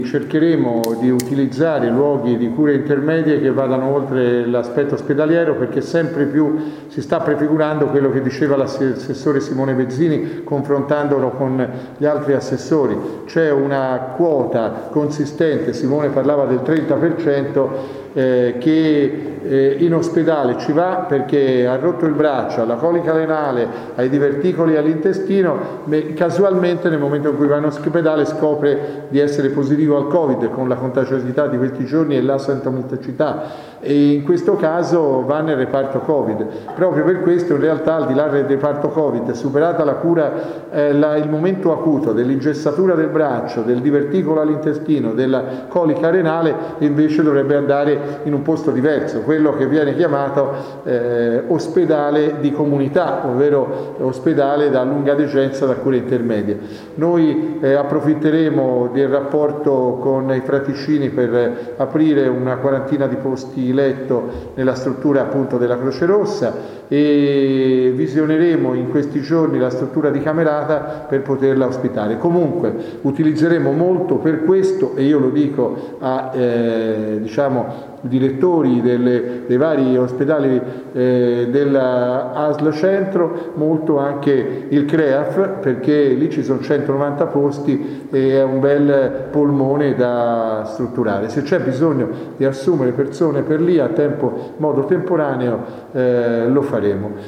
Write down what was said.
Cercheremo di utilizzare luoghi di cure intermedie che vadano oltre l'aspetto ospedaliero, perché sempre più si sta prefigurando quello che diceva l'assessore Simone Bezzini confrontandolo con gli altri assessori. C'è una quota consistente, Simone parlava del 30%, che in ospedale ci va perché ha rotto il braccio, alla colica renale, ai diverticoli e all'intestino, casualmente nel momento in cui va in ospedale scopre di essere positivo al Covid, con la contagiosità di questi giorni e l'asintomaticità, e in questo caso va nel reparto Covid. Proprio per questo in realtà, al di là del reparto Covid, superata la cura, il momento acuto dell'ingessatura del braccio, del diverticolo all'intestino, della colica renale, invece dovrebbe andare in un posto diverso, quello che viene chiamato ospedale di comunità, ovvero ospedale da lunga degenza da cure intermedie. Noi approfitteremo del rapporto con i Fraticini per aprire una quarantina di posti letto nella struttura appunto della Croce Rossa e visioneremo in questi giorni la struttura di Camerata per poterla ospitare. Comunque utilizzeremo molto per questo, e io lo dico a direttori dei vari ospedali della ASL Centro, molto anche il CREAF, perché lì ci sono 190 posti e è un bel polmone da strutturare. Se c'è bisogno di assumere persone per lì a modo temporaneo lo faremo.